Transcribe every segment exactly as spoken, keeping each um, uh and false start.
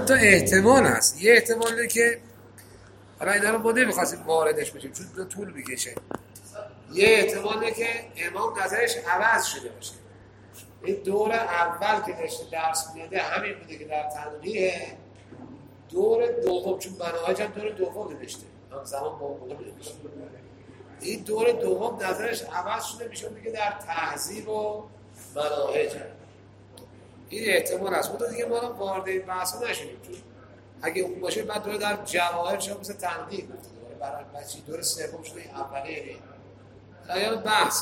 چند تا احتمال هست. یه احتمال اینه که حالا اینا رو ما نمیخواستیم واردش بشیم چون دو طول میکشه. یه احتمال اینه که امام نظرش عوض شده باشه. این دور اول که داشته درس میده همین بوده که در تنبیه، دور دوم چون مناهج هم دور دوم نوشته همزمان با موقع نوشته، این دور دوم نظرش عوض شده میشه میگه در تهذیب و مناهج هم. این احتمال هست. اون دیگه ما هم وارد این بحثا نشدیم چون اگه اون باشه بعد دور در جواهر شما مثل تنبیه گفته برای بچی دور سوم شده این اولیه اینا بحث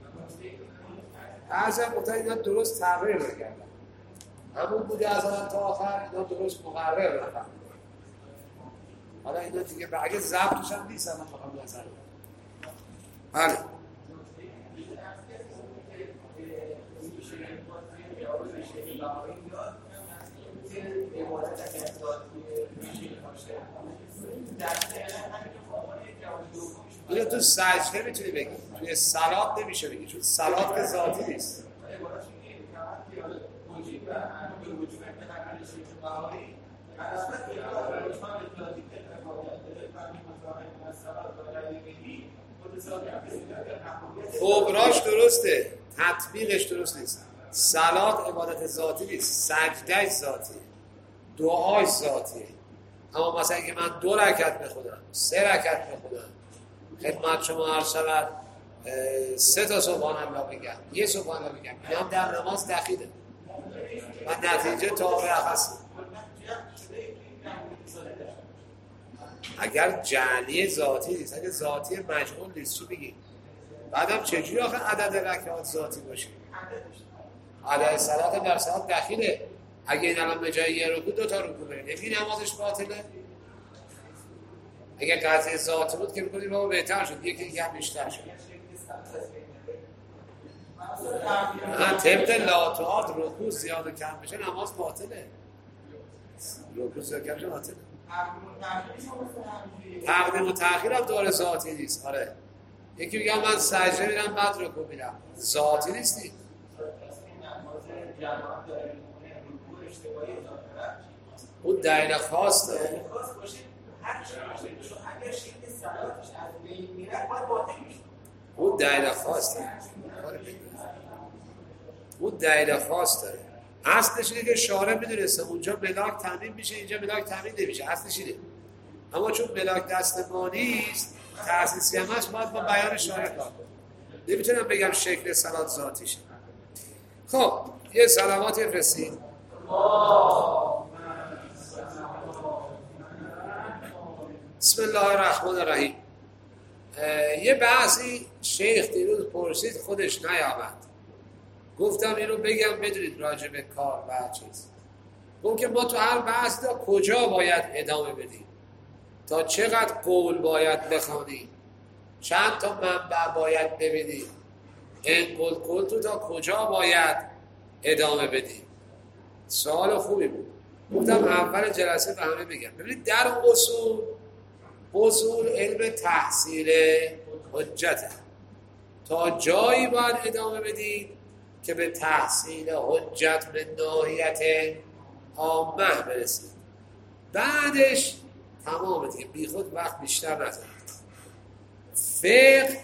از هم گفتن اینا درست تغییر نکردن، همون بوده از آن تا آخر اینا درست مقرر نفهم. حالا اینا دیگه اگه ضبطش هم نیست هم بخوام نظر بله اینو تو سجده میتونی بگی، توی صلات نمیشه بگی چون صلات که ذاتی نیست. کبراش درسته، تطبیقش درست نیست. صلات عبادت ذاتی نیست، سجدهش ذاتی، دعاش ذاتی. اما مثلا که من دو رکعت بخونم، سه رکعت بخونم، خدمت شما عرض شود سه تا سبحان الله بگم، یه سبحان الله بگم، این هم در نماز دخیله و نتیجه تابع هست. اگر جعلی ذاتی نیست، اگر ذاتی مجهول نیست چی بگیم؟ بعدم چجوری آخه عدد رکعات ذاتی باشه؟ عدد صلات در صلات دخیله. اگه این الان به جای یه رکوع دو تا رکوع بریم این نمازش باطله. اگه قضیه ذاتی بود که می‌گفتیم بابا بهتر شد، یکی دیگه هم بیشتر شد. نه طبق لاتوات رکوع زیاد و کم بشه نماز باطله. رکوع زیاد کم بشه باطله. تقدیم و تأخیر هم داره ذاتی نیست. آره یکی میگه من سجده میرم بعد رکوع میرم، ذاتی نیستی. اون دلیل خاص داره. اون دلیل خاص داره. اون دلیل خاص داره. اصلش اینه که شارع میدونسته اونجا ملاک تامین میشه اینجا ملاک تامین نمیشه، اصلش اینه. اما چون ملاک دست ما نیست تأسیسی هم هست باید با بیان شارع کار کنیم. نمیتونم بگم شکل صلات ذاتیشه. خب یه صلواتی رسید. بسم الله الرحمن الرحیم. یه بحثی شیخ دیروز پرسید خودش نیامد، گفتم اینو بگم بدونید راجع به کار و چیز. گفت که ما تو هر بحث تا کجا باید ادامه بدیم، تا چقدر قول باید بخوانیم، چند تا منبع باید ببینیم، این قول قول تو تا کجا باید ادامه بدیم. سوال خوبی بود. گفتم اول جلسه به همه بگم ببینید در اصول اصول علم تحصیل حجت تا جایی باید ادامه بدید که به تحصیل حجت به ناحیت عامه برسید. بعدش تمام دیگه بی خود وقت بیشتر نذارید. فقه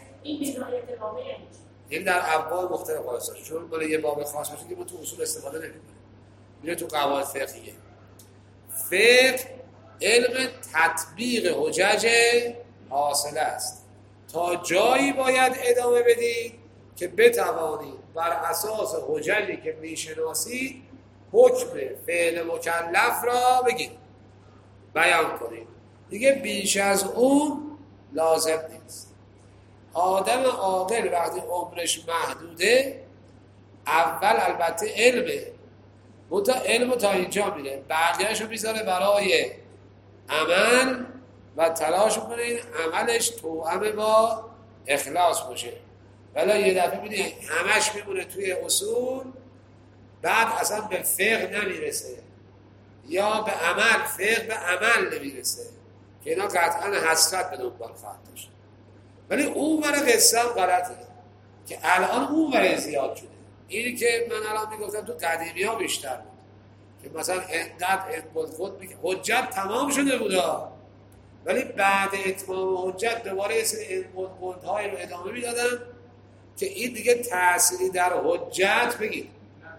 این در ابواب مختلف خاصه، چون بالا یه باب خاص باشه که ما تو اصول استفاده نمی‌کنیم، میره تو قواعد فقهیه. فقه علم تطبیق حجج حاصله است. تا جایی باید ادامه بدید که بتوانید بر اساس حججی که میشناسید حکم فعل مکلف را بگید بیان کنید. دیگه بیش از اون لازم نیست. آدم عاقل وقتی عمرش محدوده اول البته علمه، منتها علم تا اینجا میره، بقیه‌شو میذاره برای عمل و تلاش کنه این عملش توأم با اخلاص باشه. ولی یه دفعه میبینی همش میمونه توی اصول، بعد اصلا به فقه نمیرسه یا به عمل، فقه به عمل نمیرسه که اینا قطعا حسرت به دنبال خواهد داشت. ولی اون ور قصه هم غلطه که الان اون ور زیاد شده. اینی که من الان میگفتم تو قدیمی ها بیشتر بود، که مثلا اینقدر انقل خود میگه حجت تمام شده بودا، ولی بعد اتمام حجت دوباره یه سری انقل های رو ادامه میدادن که این دیگه تأثیری در حجت بگید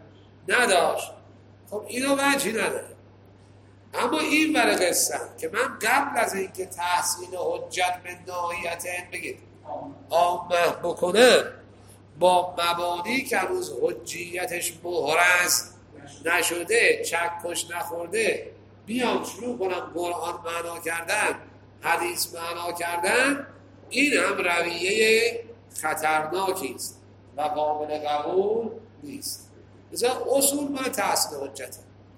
نداشت. خب اینو وجهی نداره. اما این ور قصه که من قبل از اینکه تحصیل حجت به ناحیت بگید عامه بکنم، با مبانی که روز حجیتش محرز نشده، چکش نخورده، بیام شروع کنم قرآن معنا کردن، حدیث معنا کردن، این هم رویه خطرناکی است و قابل قبول نیست. مثلا اصول من تحصیل حجته.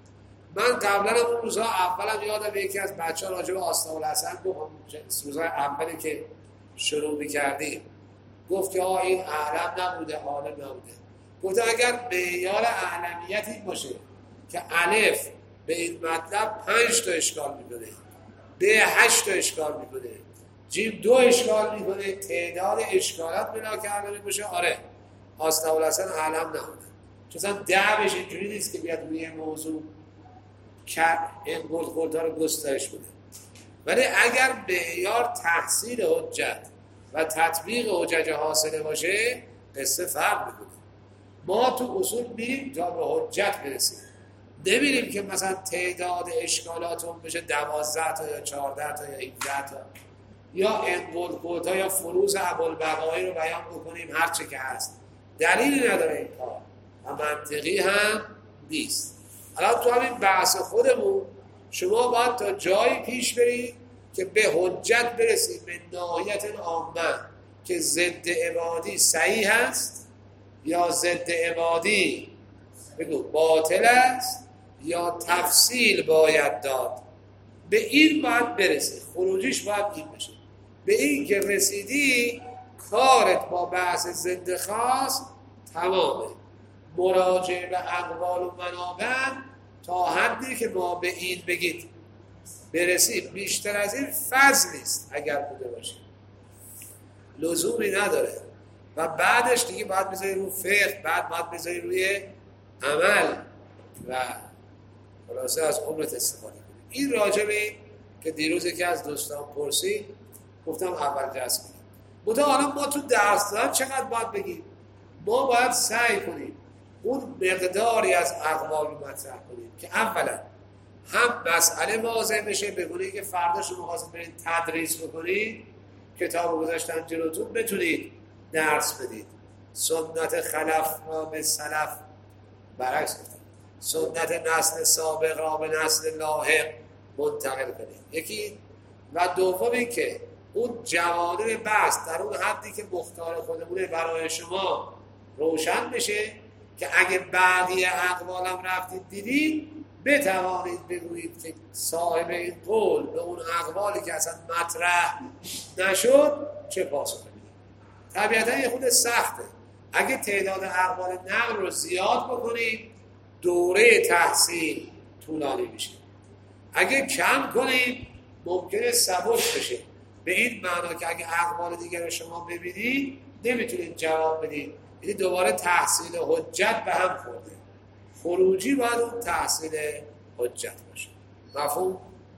من قبلا هم اون روزها اولم یادم یکی از بچه ها راجع به آستاالحسن گفت، روزهای اولی که شروع میکردیم گفت که آه این اعلم نبوده عالم نبوده. گفت اگر معیار اعلمیت این باشه که الف به این مطلب پنج تا اشکال میکنه، ب هشت تا اشکال میکنه، جیم دو اشکال میکنه، تعداد اشکالات بنا کرده باشه، آره آستاالحسن اعلم نبوده. چون اصلا ده بشه اینجوری نیست که بیاد روی موضوع که این گلگلدها رو گسترش بده. ولی اگر معیار تحصیل حجت و تطبیق حجج حاصله باشه قصه فرق میکنه. ما تو اصول میریم تا به حجت برسیم، نمیریم که مثلا تعداد اشکالاتون بشه دوازده تا یا چهارده تا یا هفده تا یا انقلقلدها یا فروز ابوالبقایی رو بیان بکنیم هر چه که هست. دلیلی نداره این کار و منطقی هم نیست. الان تو همین بحث خودمون شما باید تا جایی پیش برید که به حجت برسید به ناحیت عامه که ضد عبادی صحیح هست یا ضد عبادی بگو باطل است یا تفصیل باید داد. به این باید برسید، خروجیش باید این بشه. به این که رسیدی کارت با بحث ضد خاص تمامه. مراجعه به اقوال و منابع تا حدی که ما به این بگید برسیم، بیشتر از این فضل است اگر بوده باشه، لزومی نداره. و بعدش دیگه باید بذاری روی فقه، بعد باید بذاری روی عمل و خلاصه از عمرت استفاده کنید. این راجبه که دیروز یکی از دوستان پرسید گفتم اول جذب کنید. بوده حالا ما تو درس دارم چقدر باید بگیم؟ ما باید سعی کنیم اون مقداری از اقوال رو مطرح کنیم که اولا هم مسئله واضح بشه، بگونه که فردا شما خواستید برید تدریس بکنید، کتاب گذاشتن جلوتون بتونید درس بدید. سنت خلف را به سلف برعکس گفتن، سنت نسل سابق را به نسل لاحق منتقل کنید. یکی و دوم این که اون جوانب بحث در اون حدی که مختار خودمونه برای شما روشن بشه که اگه بعدی اقوالم رفتید دیدید بتوانید بگویید که صاحب این قول به اون اقوالی که اصلا مطرح نشد چه پاسخ بدید. طبیعتا یه خود سخته. اگه تعداد اقوال نقل رو زیاد بکنید دوره تحصیل طولانی میشه، اگه کم کنید ممکنه سبک بشه. به این معنا که اگه اقوال دیگر رو شما ببینید نمیتونید جواب بدید، یعنی دوباره تحصیل حجت به هم خورده. خروجی باید اون تحصیل حجت باشه. مفهوم؟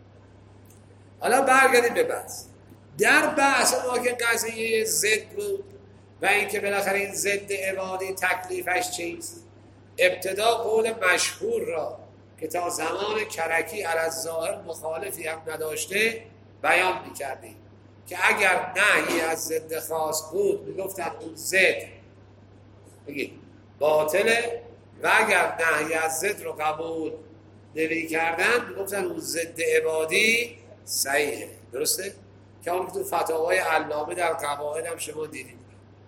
حالا برگردیم به بحث. در بحث ما که قضیه ضد بود و اینکه بالاخره این ضد عبادی تکلیفش چیست، ابتدا قول مشهور را که تا زمان کرکی علی الظاهر مخالفی هم نداشته بیان می‌کردیم که اگر نهی از ضد خاص بود میگفتن اون ضد بگید باطله و اگر نهی از ضد رو قبول نمی کردن میگفتن اون ضد عبادی صحیحه. درسته؟ که اون که تو فتاوای علامه در قواعد هم شما دیدید.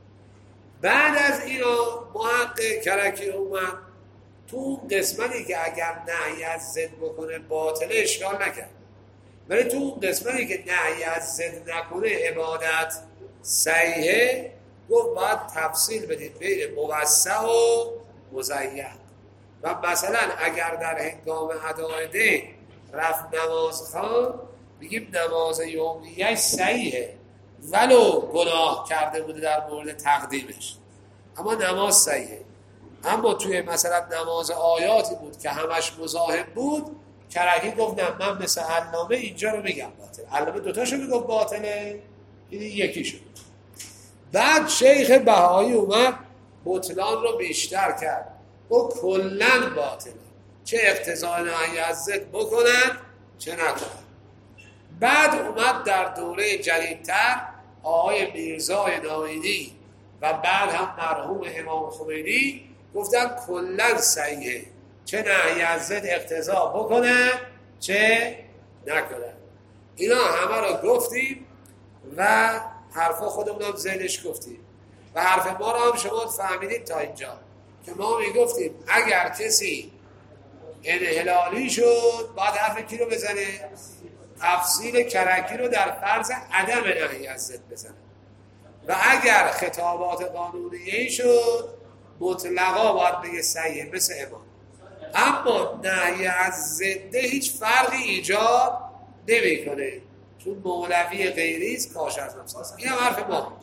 بعد از اینو محقق کرکی اومد تو اون قسمتی که اگر نهی از ضد بکنه باطله اشکال نکرد، ولی تو اون قسمتی که نهی از ضد نکنه عبادت صحیحه گفت باید تفصیل بدید بین موسع و مضیق. و مثلا اگر در هنگام ادای دین رفت نماز خوان بگیم نماز یومیه‌اش صحیحه ولو گناه کرده بوده در مورد تقدیمش، اما نماز صحیحه. اما توی مثلا نماز آیاتی بود که همش مزاحم بود، کرکی گفت نه من مثل علامه اینجا رو میگم باطل. علامه دوتاشو میگفت باطله، این یکی شد. بعد شیخ بهایی اومد بطلان رو بیشتر کرد، او کلن باطله، چه اقتضای نهی از ضد بکنن چه نکنن. بعد اومد در دوره جدیدتر آقای میرزای ناینی و بعد هم مرحوم امام خمینی گفتن کلن صحیحه، چه نهی از ضد اقتضا بکنن چه نکنن. اینا همه رو گفتیم و حرفا خودمون هم ذهنش گفتیم و حرف ما رو هم شما فهمیدید تا اینجا که ما میگفتیم اگر کسی انحلالی شد باید حرف کی رو بزنه؟ تفصیل کرکی رو در فرض عدم نهی از ضد بزنه. و اگر خطابات قانونیه‌ای شد مطلقا باید بگه صحیحه مثل امام. اما نهی از ضد هیچ فرقی ایجاد نمی‌کنه چون مولوی غیریست کاش از نفس هست. این هم حرف ما.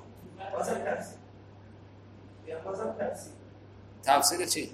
تفصیل چی؟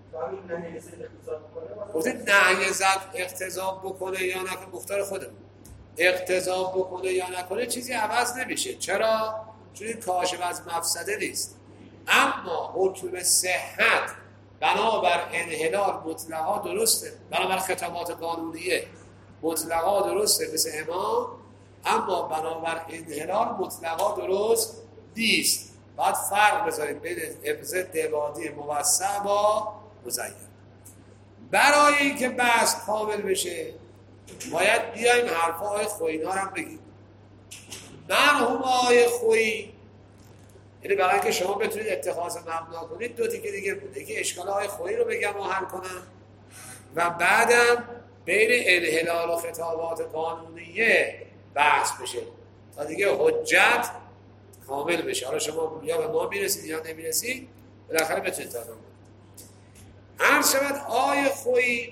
گفتید نهی زد اقتضا بکنه یا نکنه مختار خودمون. اقتضا بکنه یا نکنه چیزی عوض نمیشه. چرا؟ چون این کاشف از مفسده نیست. اما حکم صحت بنابر انحلال مطلقا درسته، بنابر خطابات قانونیه مطلقا درسته مثل امام، اما بنابر انحلال مطلقا درست نیست. باید فرق بذاریم بین ابزه دبادی موسع با مزین. برای اینکه بحث کامل بشه باید بیایم حرفا آقای خویی ها هم بگیم. مرحوم آقای خویی، یعنی برای اینکه شما بتونید اتخاذ مبنا کنید دو تیکه دیگه بوده که اشکال آقای خویی رو بگم و حل کنم و بعدم بین انحلال و خطابات قانونیه بحث بشه تا دیگه حجت کامل بشه. حالا شما یا به ما میرسید یا نمیرسید بالاخره بتونید تا کنید. عرض شود آقای خویی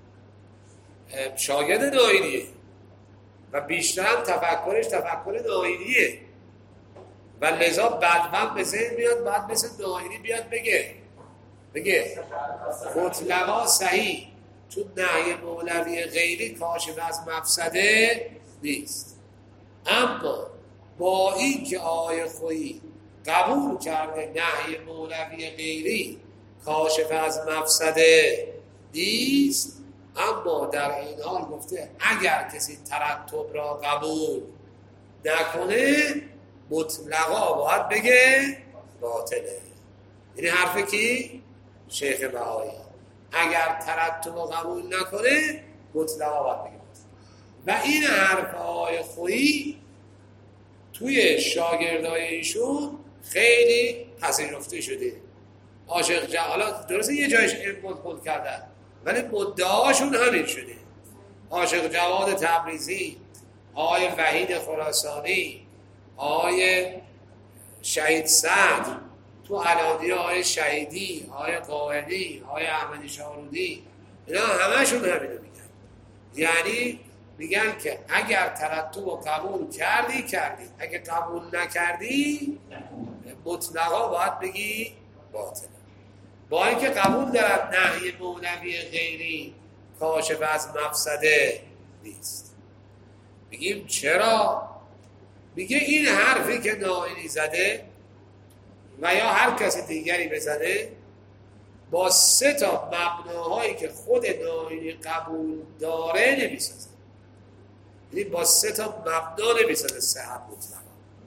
شاگرد ناینیه و بیشتر هم تفکرش تفکر ناینیه و لذا بدون به ذهن میاد بعد مثل ناینی بیاد بگه بگه مطلقا صحیح چون نهی مولوی غیری کاشف از مفسده نیست. اما با این که آقای خویی قبول کرده نهی مولوی غیری کاشف از مفسده نیست، اما در این حال گفته اگر کسی ترتب را قبول نکنه مطلقا باید بگه باطله. یعنی حرف کی؟ شیخ بهایی. اگر ترتب را قبول نکنه مطلقا باید بگه باطله. و این حرف آقای خویی توی شاگردای ایشون خیلی پذیرفته شده. عاشق جوالا درسته یه جایش انقل کردن ولی مدعاشون همین شده. عاشق جواد تبریزی، آقای وحید خراسانی، آقای شهید سعد، تو علادی آقای شهیدی، آقای قائلی، آقای احمدی شارودی، اینا همشون همینو میگن. یعنی میگن که اگر ترتب و قبول کردی کردی، اگر قبول نکردی مطلقا باید بگی باطله. با اینکه قبول دارد نهی مولوی غیری کاشف از مفسده نیست. میگیم چرا؟ میگه این حرفی که ناینی زده و یا هر کسی دیگری بزنه با سه تا مبناهایی که خود ناینی قبول داره نمیسازه. یعنی با سه تا مبنا نمیسازه صحت مطلقا.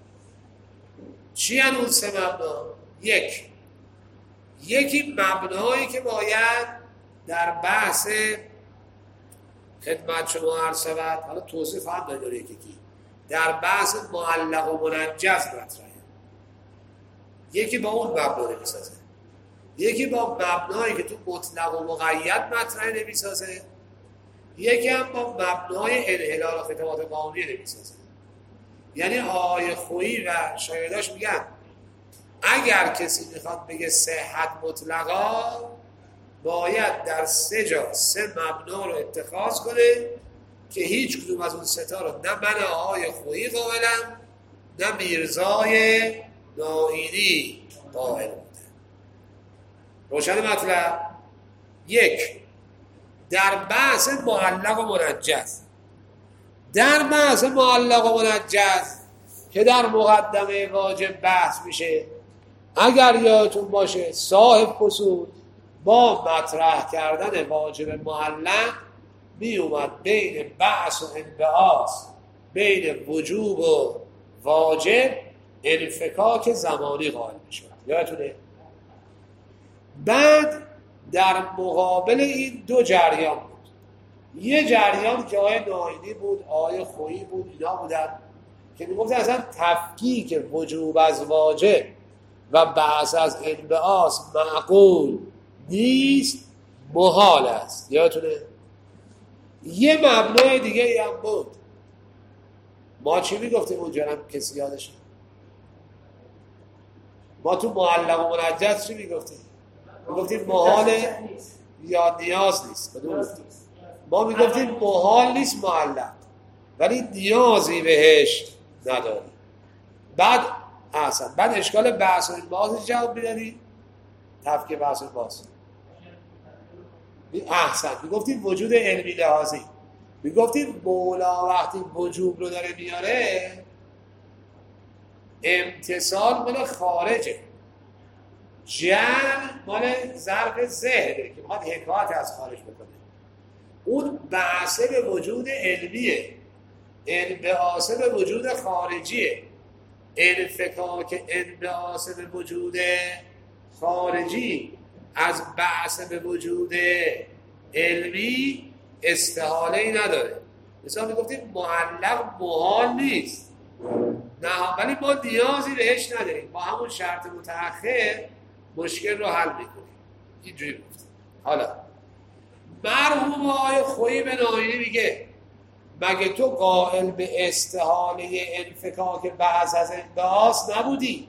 چی هن اون سه مبنا؟ یک یکی مبنایی که باید در بحث خدمت شما عرض شود، حالا توضیح خواهم داد یکی کی در بحث معلق و منجز مطرحه. یکی با اون مبنا نمیسازه، یکی با مبنایی که تو مطلق و مقید مطرحه نمیسازه، یکی هم با مبنای انحلال و خطابات قانونی نمیسازه. یعنی آقای خویی و شاگرداش میگن اگر کسی میخواد بگه صحت مطلقا باید در سه جا سه مبنا رو اتخاذ کنه که هیچ کدوم از اون سه تا رو نه من آقای خویی قائلم نه میرزای ناینی قائل بوده. روشن مطلب؟ یک، در بحث معلق و منجز، در بحث معلق و منجز که در مقدمه واجب بحث میشه، اگر یادتون باشه صاحب فصول با مطرح کردن واجب معلق می اومد بین بحث و انبعاث، بین وجوب و واجب انفکاک زمانی قائل میشد. یادتونه؟ بعد در مقابل این دو جریان بود، یه جریان که آقای ناینی بود، آقای خویی بود، اینا بودن که میگفتن اصلا تفکیک وجوب از واجب و بحث از انبعاث معقول نیست، محال است. یادتونه؟ یه مبنای دیگه ای هم بود. ما چی میگفتیم اونجا هم کسی یادشه؟ ما تو معلق و منجز چی میگفتیم؟ میگفتیم محال یا نیاز نیست. ما میگفتیم محال نیست معلق، ولی نیازی بهش نداری. بعد احسن بعد اشکال بحث و انبعاث جواب میداری؟ تفکیک بحث و انبعاث. احسن میگفتیم وجود علمی لحاظی. میگفتیم مولا وقتی وجوب رو داره میاره امتصال مال خارجه، جمع مال ظرف ذهنه که میخواد حکایت از خارج بکنه. اون بحثه به وجود علمیه، انبعاثه به وجود خارجیه. انفکاک انبعاثه به وجود خارجی از بحث به وجود علمی استحاله ای نداره. مثلا میگفتیم معلق محال نیست، نه ولی ما نیازی بهش نداریم، با همون شرط متأخر مشکل رو حل میکنیم. اینجوری گفتیم. حالا مرحوم آقای خویی به ناینی میگه مگه تو قائل به استحاله انفکاک بعض از انبعاث نبودی؟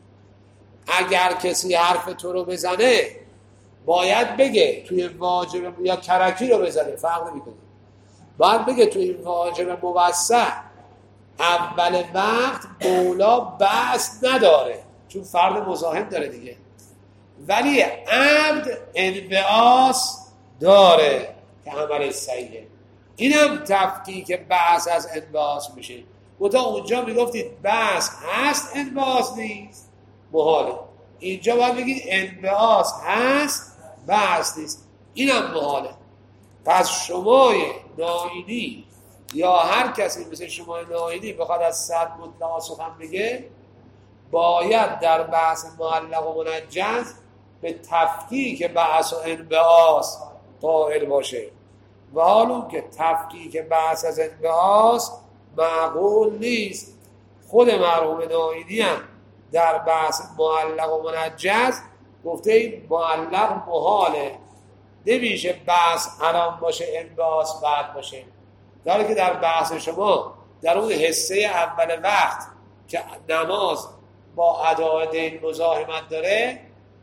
اگر کسی حرف تو رو بزنه باید بگه توی واجب، یا کرکی رو بزنه فرق نمیکنه، باید بگه توی واجب موسع اول وقت مولا بحث نداره چون فرد مزاحم داره دیگه، ولی عمد انبعاث داره که عمل صحیحه. اینم تفکیک بحث از انبعاث میشه. و تا اونجا میگفتید بحث هست انبعاث نیست، محاله. اینجا باید بگید انبعاث هست بحث نیست، اینم محاله. پس شمای ناینی یا هر کسی مثل شمای ناینی بخواد از صد مطلقا سخن بگه باید در بحث معلق و منجز به تفکیک بحث و انبعاث قائل باشه، و حالا که تفکیک بحث از انبعاث معقول نیست. خود مرحوم ناینی هم در بحث معلق و منجز گفته این معلق محاله، نمیشه بحث الان باشه انبعاث بعد باشه، در حالی که در بحث شما در اون حصه اول وقت که نماز با ادای دین مزاحمت داره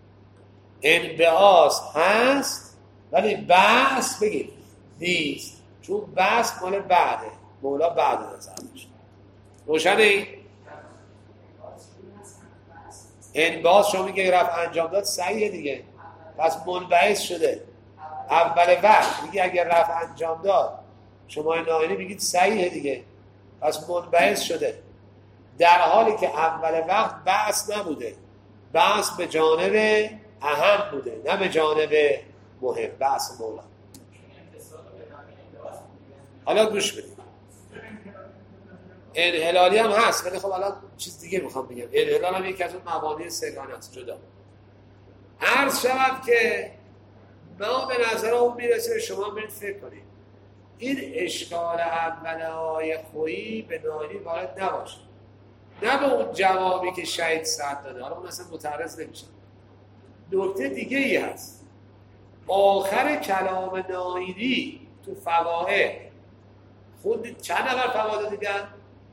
انبعاث هست ولی بحث بگید نیست، چون بحث مال بعده، مولا بعد نظر میشه. روشنه این؟ انبعاث شما میگه رفع انجام داد صحیحه دیگه، پس منبعث شده اول وقت. میگه اگر رفع انجام داد شما ناینی میگید صحیحه دیگه، پس منبعث شده، در حالی که اول وقت بحث نبوده، بحث به جانب اهم بوده نه به جانب مهم، بحث مولا. حالا گوش بدید، انحلالی هم هست ولی خب الان چیز دیگه میخوام بگم. انحلال هم یکی از اون مبانی سگانه است جدا. عرض شود که ما به نظر اون میرسه، شما برید فکر کنید این اشکال اول آیه خویی به ناینی وارد نباشه، نه به اون جوابی که شهید سعد داده. حالا اون اصلا متعرض نمیشه. نکته دیگه ای هست، آخر کلام ناینی تو فواید خود چند نفر فواید دیدن؟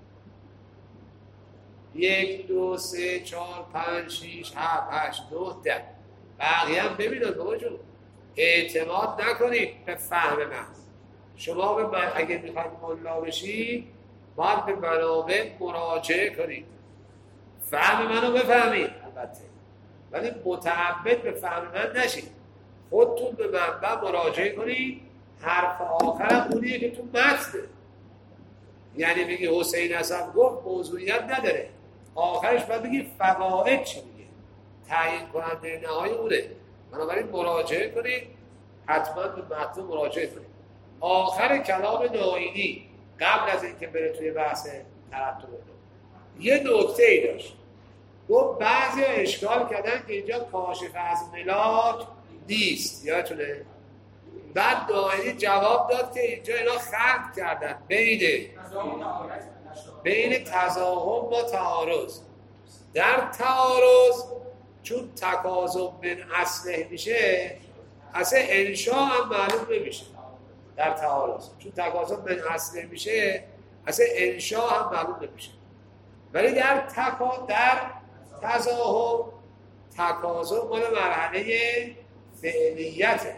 یک دو سه چهار پنج شیش هفت هشت نه ده. بقیه هم ببینید بابا جون، اعتماد نکنید به فهم من. شما به من اگه میخواید ملا بشید باید به منابع مراجعه کنید، فهم منو بفهمید. البته ولی متعمد به فهم من نشید. خودتون به منبع مراجعه کنید. حرف آخرم اونیه که تو متنه. یعنی بگی حسین حسن گفت موضوعیت نداره، آخرش باید بگی فواید چی میگه، تعیین کننده نهایی اونه. بنابراین مراجعه کنید، حتما به متن مراجعه کنید. آخر کلام ناینی قبل از اینکه بره توی بحث ترتب یه نکته ای داشت. گفت بعضی اشکال کردن که اینجا کاشف از ملاک نیست، یادتونه؟ بعد ناینی جواب داد که اینجا اینا خلط کردن بین بین تضاهم با تعارض. در تعارض چون تکاذب من اصله میشه، اصلا انشاء هم معلوم نمیشه. در تعارض چون تکاذب من اصله میشه، اصلا انشاء هم معلوم نمیشه. ولی در تکا در تضاهم تکاذب مال مرحله فعلیته،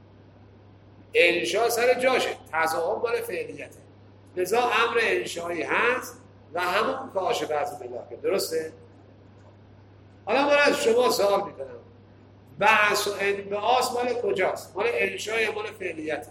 انشاء سر جاشه، تضاهم مال فعلیته. لذا امر انشایی هست و همون کاشف از ملاکه. درسته؟ حالا من از شما سوال میکنم، بحث و انبعاث مال کجاست؟ مال انشای مال فعلیته؟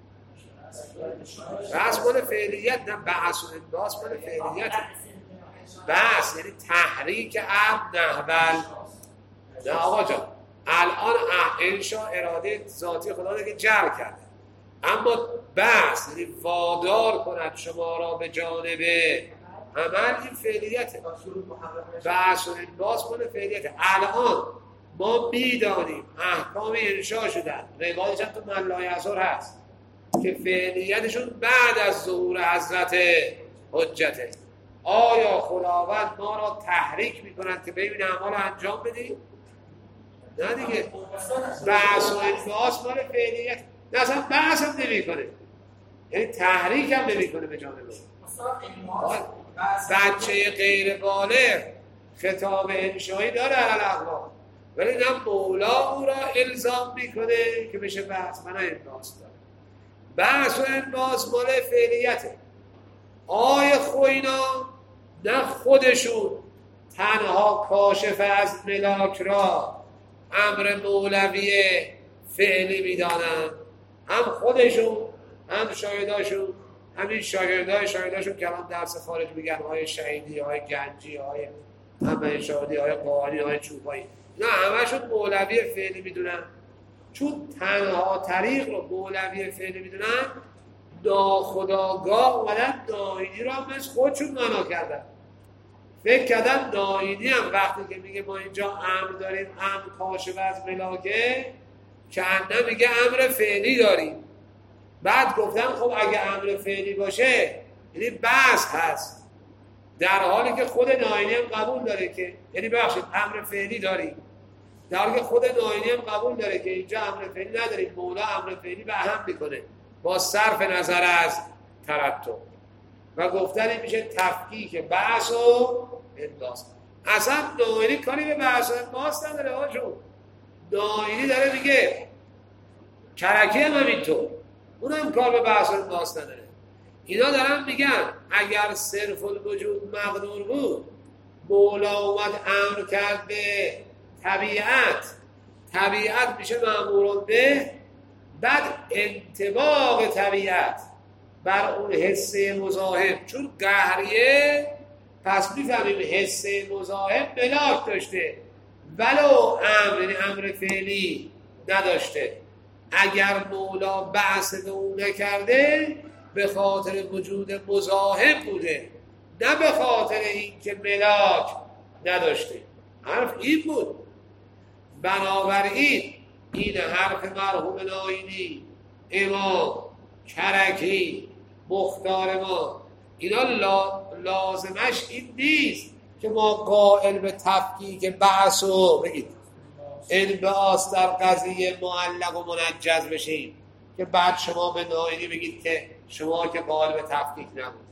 بحث مال فعلیت، نه بحث و انبعاث مال فعلیته. بحث یعنی تحریک عبد نحول. نه آقا جان، الان انشا اراده ذاتی خدا رو که جعل کرده، اما بحث یعنی وادار کند شما را به جانب عمل، این فعلیته. بحث و انبعاث مال فعلیته. الان ما میدانیم احکام انشا شدن، روایتش هم تو ملای اثر هست که فعلیتشون بعد از ظهور حضرت حجته. آیا خداوند ما را تحریک میکنند که ببین اعمال انجام بدیم؟ نه دیگه. بحث و انبعاث مال فعلیت، نه اصلا بحث هم نمی کنه، یعنی تحریک هم نمی کنه به جانب بچه غیر بالغ. خطاب انشایی داره علاقه، ولی نه مولا او را الزام میکنه که بشه بحث، من انبعاث داره. بحث و انبعاث مال فعلیته. آی خوینا نه خودشون تنها کاشف از ملاک را امر مولوی فعلی میدانن، هم خودشون هم شاگرداشون، همین شاگردای شاگرداشون که الان درس خارج میگن، های شهیدی، های گنجی، های همه شهادی، های قوانی، های چوبایی، نه همشون مولوی فعلی میدونن. چون تنها طریق رو مولوی فعلی میدونن، ناخودآگاه اومدن ناینی را مثل خودشون معنا کردن. فکر کردن ناینی هم وقتی که میگه ما اینجا امر داریم، امر کاشف از ملاکه، که انده میگه امر فعلی داریم. بعد گفتن خب اگه امر فعلی باشه یعنی بحث هست، در حالی که خود ناینی هم قبول داره که، یعنی ببخشید امر فعلی داریم، در حالی که خود ناینی هم قبول داره که اینجا امر فعلی نداریم، مولا امر فعلی به هم میکنه با صرف نظر از ترتب. و گفتن این میشه تفکیک بحث و انبعاث. اصلا ناینی کاری به بحث و انبعاث نداره آجون. ناینی داره میگه کرکی هم همینطور، اون هم کار به بحث و انبعاث نداره. اینا دارن میگن اگر صرف الوجود مقدور بود، مولا اومد امر کرد به طبیعت، طبیعت میشه مأمور به، بعد انطباق طبیعت بر اون حسه مزاحم، چون قهریه پس میفهمیم حسه مزاحم ملاک داشته ولو امر، یعنی امر فعلی نداشته. اگر مولا بحث به اون نکرده به خاطر وجود مزاحم بوده، نه به خاطر این که ملاک نداشته. حرف این بود. بنابراین این حرف مرحوم ناینی، امام کرکی، مختار ما، اینا لازمش این نیست که ما قائل به تفکیک بحث و بگید انبعاث در قضیه معلق و منجز بشیم که بعد شما به ناینی بگید که شما که قائل به تفکیک نبودید.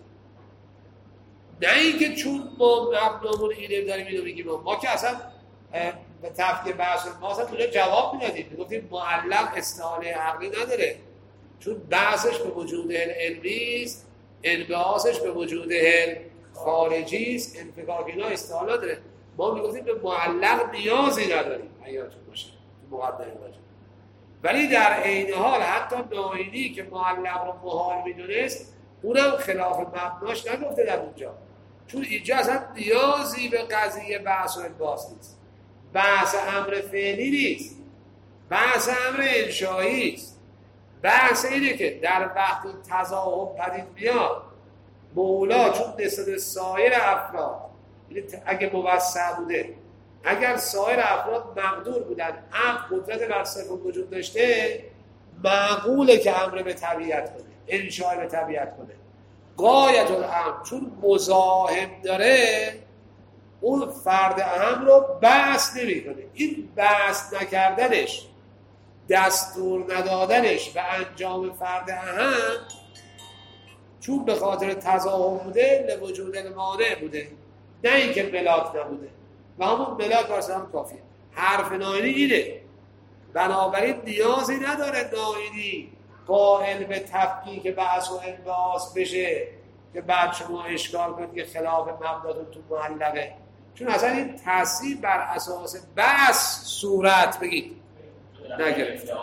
نه اینکه چون ما مبنامون اینه داریم اینو بگیم، ما که اصلا به تفکیک بحث ما اصلا اونجا جواب میدادیم، میگفتیم معلق استعانه عقلی نداره، چون بحثش به وجود علمی است، انبعاثش به وجود خارجی است، انفکاک اینا استعانه داره. ما میگفتیم به معلق نیازی نداریم یادتون باشه تو مقدمه باشه. ولی در عین حال حتی ناینی که معلق رو محال میدونست اونم خلاف مبناش نگفته در اونجا، چون اینجا اصلا نیازی به قضیه بحث و الباس نیست. بحث امر فعلی نیست، بحث امر انشایی است. بحث اینه که در وقت تظاهر پدید میاد مولا چون نسبت سایر افراد، اگه موسع بوده، اگر سایر افراد مقدور بودن، عقل قدرت بر صفر وجود داشته، معقوله که امر به طبیعت کنه، انشاء به طبیعت کنه. غایت الامر چون مزاحم داره اون فرد اهم رو بحث نمی کنه. این بحث نکردنش، دستور ندادنش و انجام فرد اهم چون به خاطر تظاهر بوده لوجود المانع بوده، نه اینکه ملاک نبوده و همون ملاک واسه هم کافیه. حرف ناینی اینه، بنابراین نیازی نداره ناینی قائل به تفکیک بحث و انباس بشه که بعد شما اشکال کنید که خلاف مبناتون تو معلقه، چون اصلا این تاثیر بر اساس بحث صورت بگید نگرفته.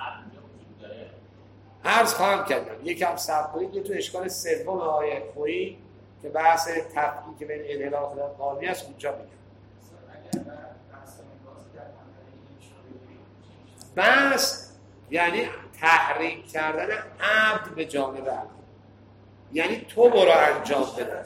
عرض خواهم کردم یکم صبر کنید، یه تو اشکال سوم آیه خویی که بحث تفکیک بین انحلال و قانونی است اونجا میگم. بحث یعنی تحریک کردن عبد به جانب عبد، یعنی تو برو انجام بده.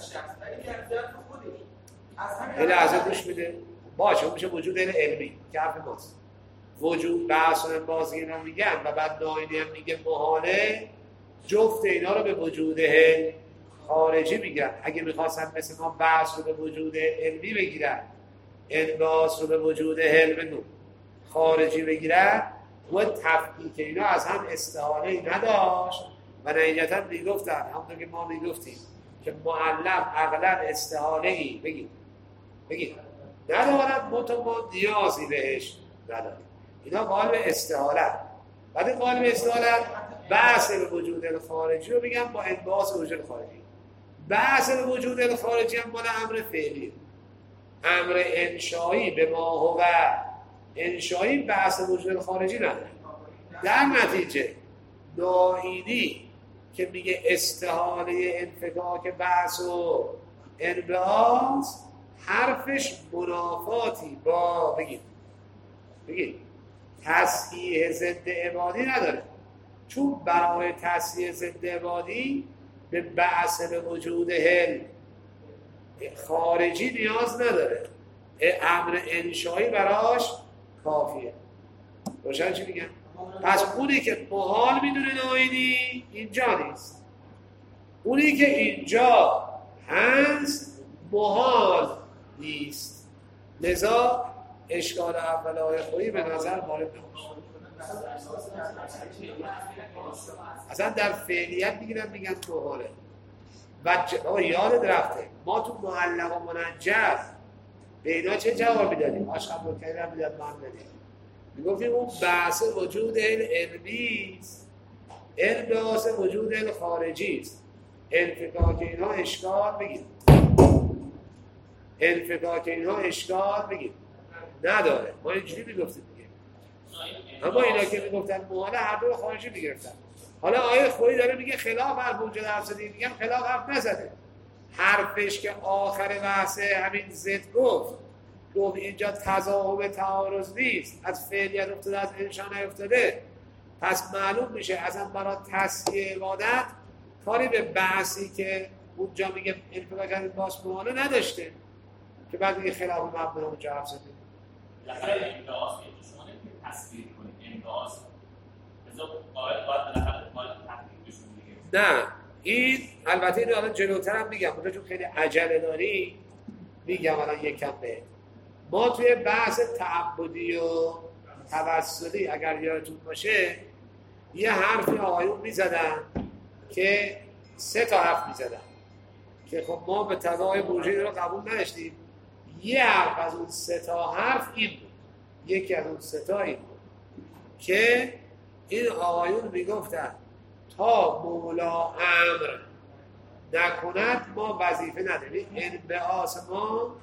یه لحظه گوش میده باشه، میشه وجود علمی که حرف ماست. وجود بحث و انباز اینا میگن و بعد ناینی هم میگه محاله، جفت اینا رو به وجود خارجی میگن. اگه میخواستن مثل ما بحث رو به وجود علمی بگیرن، انباز رو به وجود علم خارجی بگیرن، و تفکیک اینا از هم استعانه‌ای نداشت و نهایتاً میگفتن همونطور که ما میگفتیم که معلم عقلاً استعانه‌ای بگید بگید ندارد، متو ما نیازی بهش نداریم. اینا قائل به استعانه. بعد قائل به استعانه بحث به وجود خارجی رو میگن با انباس وجود خارجی. بحث به وجود خارجی هم مال امر فعلی، امر انشایی به ما هو انشایی بحث وجود خارجی نداره. در نتیجه ناینی که میگه استحاله انفکاک بحث و انباس، حرفش منافاتی با بگید بگید تصحیح ضد عبادی نداره، چون برای تصحیح ضد عبادی به بحث به وجود هل خارجی نیاز نداره، امر انشایی براش کافیه. روشن چی میگن؟ پس اونی که محال میدونه ناینی اینجا نیست، اونی که اینجا هست محال نیست. لذا اشکال اول آیه خویی به نظر وارد نمیشه. اصلا در فعلیت میگیرن میگن محاله. و ج... یادت رفته ما تو معلق و منجز به اینا چه جوابی دادیم؟ آشقب رو کنیم هم بیداد من بدیم، میگفتیم اون بحث وجود علمی است، انباس وجود علم خارجی است. انفکاک اینها اشکال بگید انفکاک اینها اشکال بگید نداره. ما اینجوری میگفتیم دیگه، اما اینا که میگفتن محاله هر دو خارجی میگرفتن. حالا آیه خویی داره میگه خلاف حرف اونجا حرف زدی، میگم خلاف حرف نزده. حرفش که آخر بحث همین ضد گفت گفت اینجا تضاهم تعارض نیست، از فعلیت افتاده از انشاء نیفتاده، پس معلوم میشه اصلا برای تصحیح عبادت کاری به بحثی که اونجا میگه انفکاک از باس محاله نداشته که بعد میگه خلاف مبنا اونجا حرف زده. لحظه امتحاس که شما نمیتونید تصویر کنید امتحاس بذار باید باید باید باید تحقیق بشون دیگه. نه این البته اینو الان جلوتر هم میگم، اونجا چون خیلی عجله داری میگم الان یکم به ما توی بحث تعبدی و توسلی اگر یادتون باشه یه حرفی آقایون میزدن که سه تا حرف میزدن که خب ما به تضای بروژه رو قبول نداشتیم. یه حرف از اون سه تا حرف این بود، یکی از اون سه تا این بود که این آقایون میگفتن تا مولا امر نکند ما وظیفه نداریم. انبعاث ما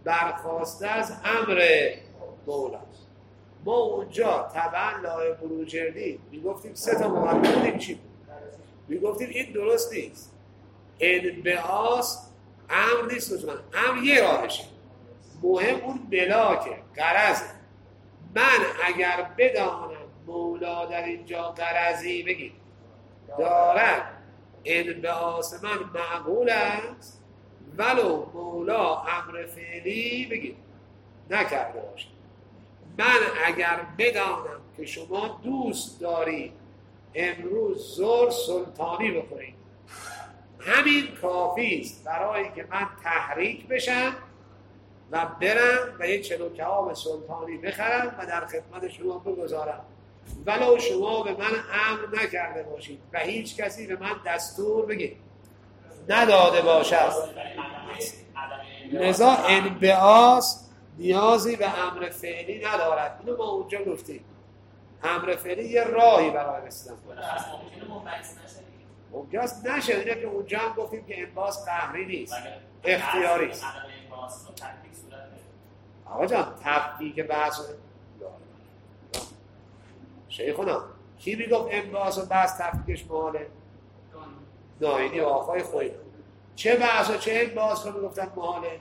برخواسته از امر مولاست. ما اونجا طبعا لای بروجردی میگفتیم سه تا مقدمه چی بود؟ میگفتیم این درست نیست. انبعاث امر نیست لزوما، امر یه راهشه، مهم اون بلاکه، غرضه. من اگر بدانم مولا در اینجا غرضی بگید دارد، انبعاث من معقول است ولو مولا امر فعلی بگید نکرده باشه. من اگر بدانم که شما دوست دارید امروز ظهر سلطانی بخورید، همین کافی است برای که من تحریک بشم و برم و یک چلو کباب سلطانی بخرم و در خدمت شما بگذارم، ولو شما به من امر نکرده باشید و هیچ کسی به من دستور بگید نداده باشد. لذا انبعاث نیازی به امر فعلی ندارد. اینو ما اونجا گفتیم. امر فعلی یه راهی برای رسیدن ممکن است نشه. اینه که اونجا هم گفتیم که انبعاث قهری نیست، اختیاری است. آقا جان تفکیک بحث شیخونا کی میگفت انبعاث و بحث تفکیکش محاله؟ ناینی و آقای خویی. چه بحث و چه انبعاث رو میگفتن محاله؟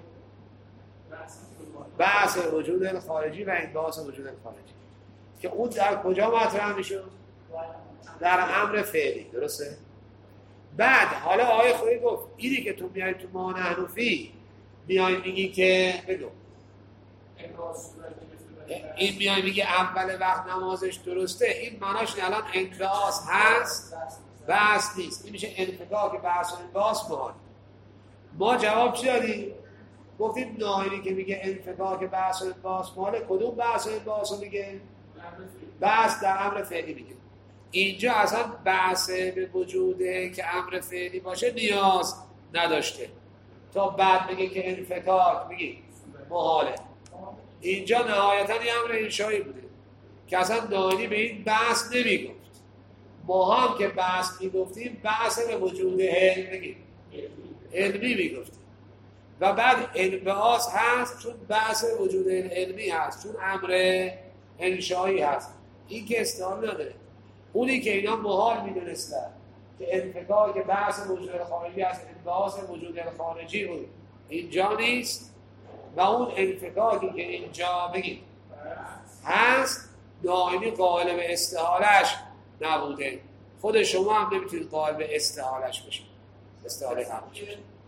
بحث وجود خارجی و انبعاث وجود خارجی که اون در کجا مطرح میشه؟ در امر فعلی. درسته؟ بعد حالا آقای خویی گفت اینی که تو میای تو ما نحن فی میای میگی که بگو این میای میگه اول وقت نمازش درسته، این معناش الان انبعاث هست بحث نیست، این میشه انفکاک بحث و انبعاث محال. ما جواب چی دادیم؟ گفتیم ناینی که میگه انفکاک بحث و انبعاث محاله، کدوم بحث و انبعاث رو میگه؟ بحث در امر فعلی میگه. اینجا اصلا بحث به وجوده که امر فعلی باشه نیاز نداشته تا بعد بگه که انفکاک میگه محاله. اینجا نهایتا یه امر انشایی بوده که اصلا ناینی به این بحث نمیگفت. ما هم که بحث میگفتیم بحث به وجود علمی علمی میگفتیم و بعد انبعاث هست چون بحث وجود علمی هست، چون امر انشایی هست. این که استعمال نداره. اونی که اینا محال میدونستن که انفکاک بحث وجود خارجی هست، انبعاث وجود خارجی بود، اینجا نیست و اون انفکاکی که اینجا بگید هست دائمی قائل به استحالش نبوده. خود شما هم نمیتونید قائل به استحالش بشید. استحاله هم بشید.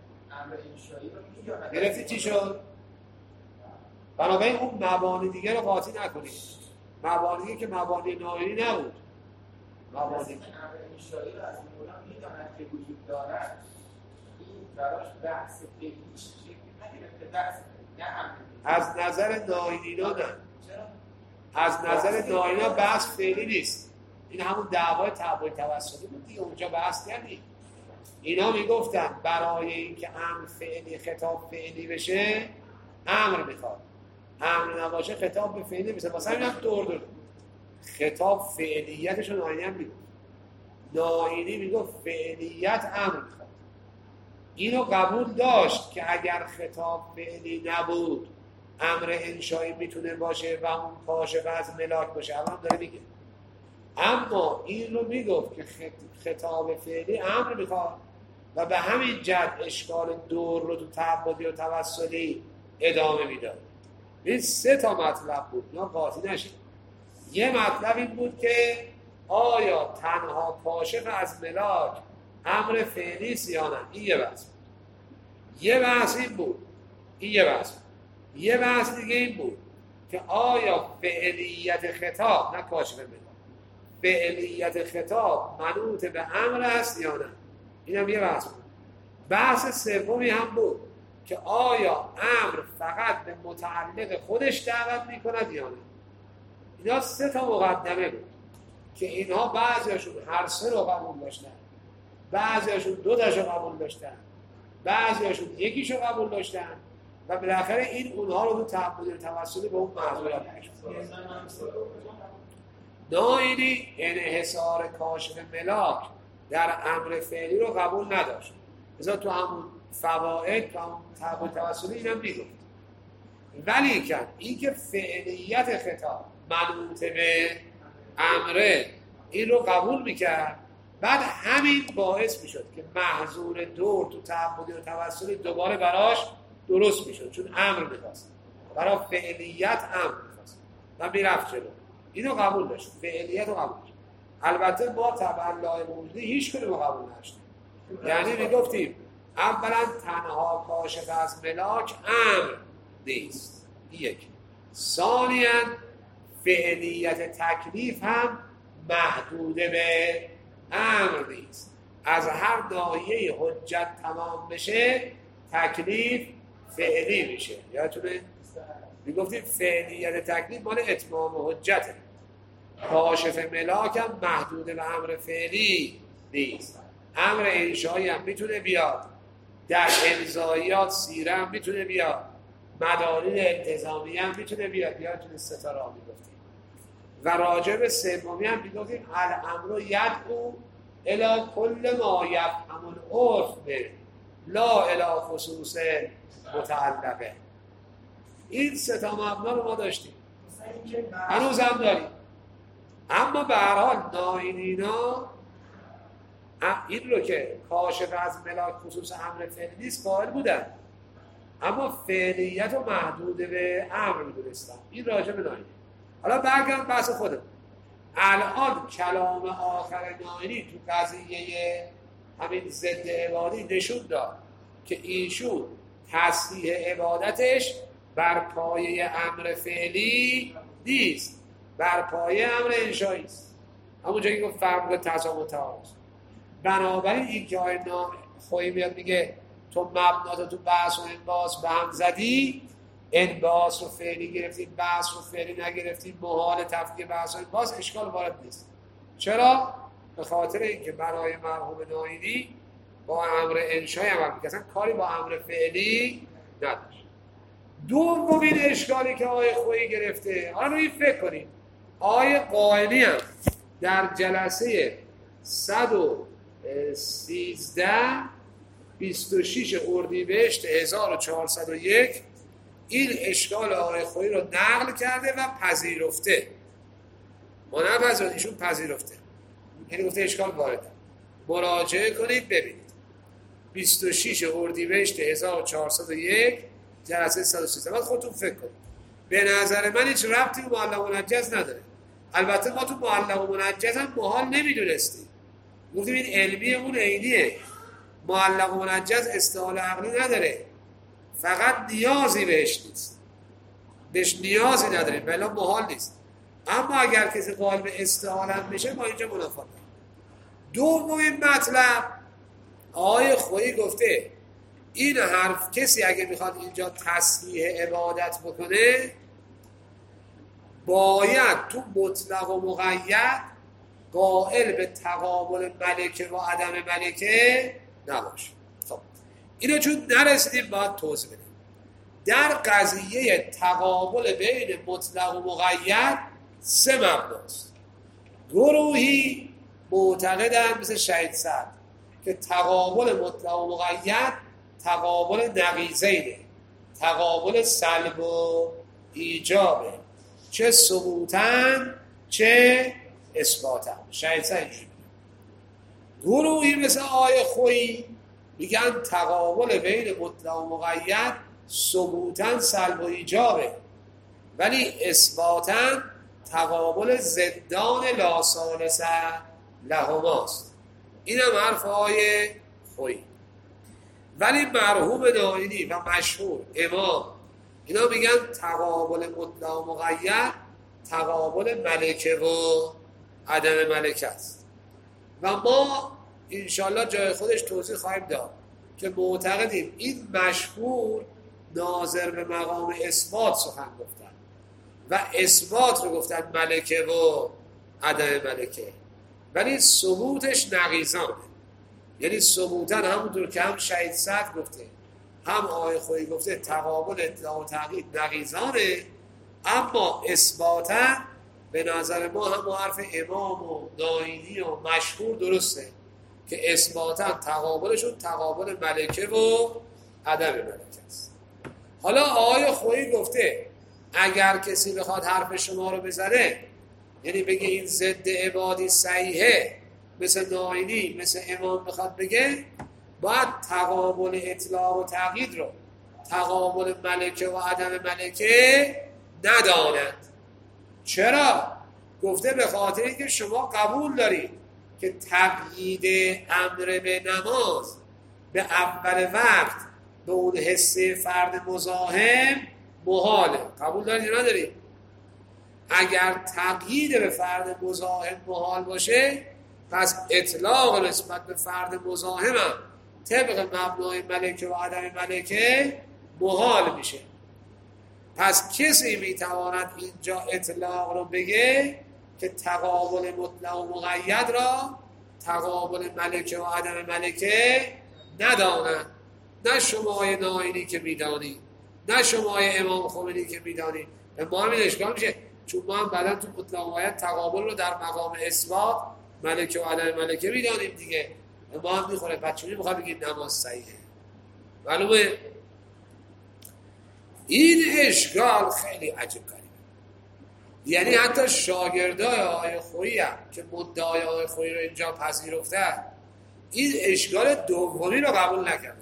گرفتی چی شد؟ بنابراین اون مبانی دیگه رو قاطی نکنید. مبانی که مبانی ناینی نبود. مبانی انشایی رو از مولا میداند که وجود دارد، این براش بحث فعلیش شکلی نگرفته، بحث نه از نظر ناینینا نه. از نظر ناینینا بحث فعلی نیست. این همون دعوای تعبیر توسلی بود دیگه، اونجا بحث نمی. اینا میگفتن برای اینکه امر فعلی خطاب فعلی بشه امر میخواد، امر نباشه خطاب به فعلی میشه. واسه همین هم دور دور خطاب فعلیتش رو ناینی هم میگفت. ناینی میگفت فعلیت امر میخواد. اینو قبول داشت که اگر خطاب فعلی نبود امر انشایی میتونه باشه و اون کاشف از ملاک باشه. الان داره میگه اما این رو میگفت که خطاب فعلی امر میخواد و به همین جد اشکال دور رو تو تعبدی و توسلی ادامه میداد. این سه تا مطلب بود، اینا قاطی نشید. یه مطلب این بود که آیا تنها کاشف از ملاک امر فعلی است یا نه. این یه بحث. یه بحث این بود. این یه بحث. یه بحث دیگه این بود که آیا فعلیت خطاب، نه کاشف ملاک، فعلیت خطاب منوط به امر است یا نه. این هم یه بحث بود. بحث سومی هم بود که آیا امر فقط به متعلق خودش دعوت میکند یا نه. اینا سه تا مقدمه بود که اینها بعضیاشون هر سه رو قبول داشتن، بعضیاشون دو تاشو قبول داشتن، بعضیاشون یکیشو قبول داشتن و بالاخره این اونها رو تو تعبد توسلی به اون معذورت میشن. ناینی انحصار کاشف ملاک در امر فعلی رو قبول نداشت. لذا تو همون فواید و همون تعبد توسلی اینم میگفت ولی که این که فعلیت خطاب منوط به امره این رو قبول میکرد، بعد همین باعث میشد که محظور دور تو تعبدی و توسلی دوباره براش درست میشد، چون امر میخواست، برای فعلیت امر میخواست و میرفت جلو. اینو قبول داشت، فعلیت رو قبول داشت. البته ما تبع موجودی هیچ کنیم رو قبول نداشتیم. یعنی میگفتیم اولا تنها کاشف از ملاک امر نیست، یک. ثانیاً فعلیت تکلیف هم محدود به امر نیست. از هر ناحیه حجت تمام بشه تکلیف فعلی میشه. یادتونه میگفتیم فعلیت تکلیف مال اتمام حجته، کاشف ملاک هم محدود به امر فعلی نیست. امر انشایی هم میتونه بیاد، در امضایات سیره هم میتونه بیاد، مدارین التزامی هم میتونه بیاد. یادتونه ستاره ها میگفتیم. و راجع به سومی هم میگفتیم الامر یدعو الی کل ما یفهم العرف به لا الی خصوص متعلقه. این سه تا مبنا رو ما داشتیم، هنوز هم داریم. اما به هر حال ناینینا این رو که کاشف از ملاک خصوص امر فعلی نیست قائل بودن، اما فعلیت رو محدود به امر میدونستن. این راجع به ناینی. حالا برگردم بحث خودم. الان کلام آخر ناینی تو قضیه همین ضد عبادی نشون داد که ایشون تصحیح عبادتش بر پایه امر فعلی نیست، بر پایه امر انشایی است. همونجا که گفت فرق تضاد تعارض. بنابراین این که آیه خویی میاد میگه تو مبنات تو بحث و انباس به هم زدی، انباس رو فعلی گرفتی، بحث رو فعلی نگرفتی، محال تفکیک بحث و انباس، اشکال وارد نیست. چرا؟ به خاطر اینکه برای مرحوم ناینی با امر انشایی عمل می‌کرد، اصلا کاری با امر فعلی نداشت. دومین اشکالی که آیه خویی گرفته، حالا روی فکر کنید. آیه قائلی هم در جلسه صد و سیزده بیست و شش اردیبهشت هزار و چهارصد و یک این اشکال آیه خویی رو نقل کرده و پذیرفته. ما نپذیرفت، ایشون پذیرفته. یعنی گفته اشکال وارده. مراجعه کنید ببینید. بیست و شش اردیبهشت هزار و چهارصد و یک جلسه صد و سیزده. بعد خودتون فکر کنید. به نظر من هیچ ربطی به معلق و منجز نداره. البته ما تو معلق و منجز هم محال نمیدونستیم. گفتیم این علمی اون عینیه. معلق و منجز استعاره عقلی نداره، فقط نیازی بهش نیست، بهش نیازی نداریم، بلا محال نیست. اما اگر کسی قائل به استعاره بشه ما اینجا منافات داریم. دومین مطلب آیه خویی گفته این حرف کسی اگه میخواد اینجا تصحیح عبادت بکنه باید تو مطلق و مقید قائل به تقابل ملکه و عدم ملکه نباشه. خب اینو چون نرسیدیم باید توضیح بدیم. در قضیه تقابل بین مطلق و مقید سه مبناست. گروهی معتقدن مثل شهید سعد که تقابل مطلق و مقید تقابل نقیضینه، تقابل سلب و ایجابه، چه ثبوتن چه اثباتن. شهید سعد اینجوری. گروهی مثل آیه خویی میگن تقابل بین مطلق و مقید ثبوتن سلب و ایجابه، ولی اثباتن تقابل ضدان لا ثالث لهماست. این هم حرف آیه خویی. ولی مرحوم ناینی و مشهور امام اینا میگن تقابل مطلق و مقید تقابل ملکه و عدم ملکه است. و ما انشالله جای خودش توضیح خواهیم داد که معتقدیم این مشهور ناظر به مقام اثبات سخن گفتن و اثبات رو گفتن ملکه و عدم ملکه، ولی ثبوتش نقیضانه. یعنی ثبوتن همونطور که هم شهید سعد گفته هم آیه خویی گفته تقابل اطلاع و تقیید نقیضانه، اما اثباتن به نظر ما هم حرف امام و ناینی و مشهور درسته که اثباتن تقابلشون تقابل ملکه و عدم ملکه است. حالا آقای خویی گفته اگر کسی بخواد حرف شما رو بزنه، یعنی بگه این ضد عبادی صحیحه، مثل ناینی مثل امام بخواد بگه، باید تقابل اطلاق و تقیید رو تقابل ملکه و عدم ملکه نداند. چرا؟ گفته به خاطر اینکه شما قبول دارید که تقیید امر به نماز به اول وقت به اون حصه فرد مزاحم محاله. قبول دارید یا ندارید؟ اگر تقیید به فرد مزاحم محال باشه، پس اطلاق نسبت به فرد مزاحم هم طبق مبنای ملکه و عدم ملکه محال میشه. پس کسی میتواند اینجا اطلاق رو بگه که تقابل مطلق و مقید را تقابل ملکه و عدم ملکه نداند. نه شمای ناینی که میدانی، نه شمای امام خمینی که میدانی. ما همین اشکال میشه، چون ما هم بعدا تو مطلق و مقید تقابل رو در مقام اثبات ملکه و عدم ملکه میدانیم دیگه. ما هم میخوره بچونی میخواه بگیم نماز صحیحه. معلومه؟ این اشکال خیلی عجب غریبه. یعنی حتی شاگردای آقای خویی هم که مدعای آقای خویی رو اینجا پذیرفتن، این اشکال دومی رو قبول نکردن.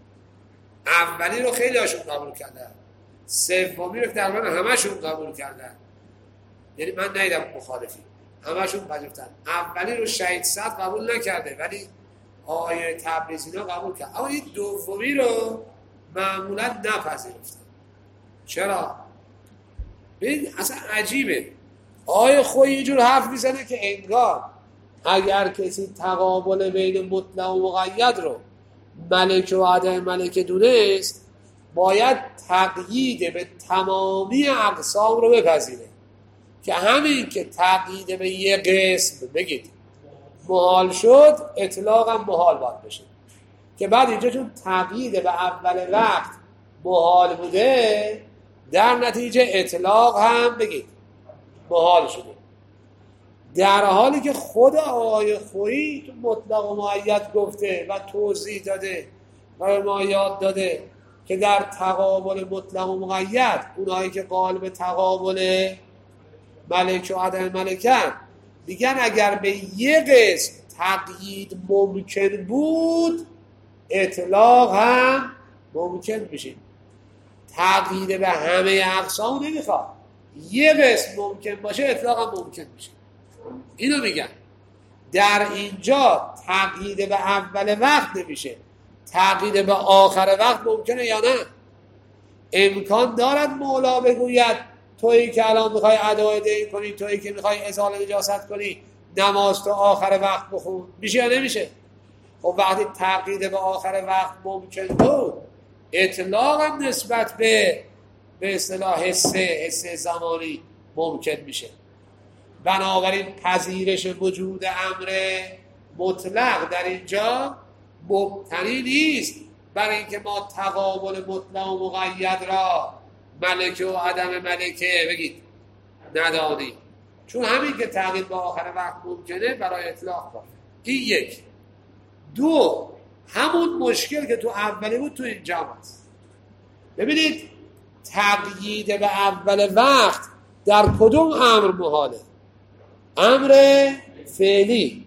اولی رو خیلی هاشون قبول کردن، سومی رو تقریبا همشون قبول کردن. یعنی من ندیدم مخالفی، همشون پذیرفتن. اولی رو شهید صدر قبول نکرده، ولی آقای تبریزی رو قبول کرد. اما این دومی رو معمولا نپذیرفتن. چرا؟ ببین اصلا عجیبه. آقای خویی اینجور حرف میزنه که انگار اگر کسی تقابل بین مطلق و مقید رو ملکه و عدم ملکه دونست، باید تقیید به تمامی اقسام رو بپذیره. که همین که تقیید به یه قسم بگید محال شد، اطلاق هم محال باید بشه. که بعد اینجا چون تقیید به اول وقت محال بوده، در نتیجه اطلاق هم بگید محال شده. در حالی که خود آقای خویی تو مطلق و مقید گفته و توضیح داده و ما یاد داده که در تقابل مطلق و مقید، اونایی که قائل به تقابل ملک و عدم ملکن، میگن اگر به یه قسم تقیید ممکن بود، اطلاق هم ممکن میشه. تقیید به همه اقسام نمیخواد، یه قسم ممکن باشه اطلاق هم ممکن میشه. اینو میگن. در اینجا تقیید به اول وقت نمیشه، تقیید به آخر وقت ممکنه یا نه؟ امکان دارد مولا بگوید تویی که الان میخوای ادای دین کنی، تویی که میخوای ازاله نجاست کنی، نماز تو آخر وقت بخون، میشه یا نمیشه؟ خب وقتی تقیید به آخر وقت ممکن بود، اطلاق هم نسبت به به اصطلاح حسه حسه زمانی ممکن میشه. بنابراین پذیرش وجود امر مطلق در اینجا مبتنی نیست برای اینکه ما تقابل مطلق و مقید را ملکه و عدم ملکه بگید ندانی، چون همین که تقیید به آخر وقت ممکنه برای اطلاق باشه. این یک. دو، همون مشکل که تو اولی بود تو اینجا هست. ببینید تقیید به اول وقت در کدوم امر محاله؟ امر فعلی.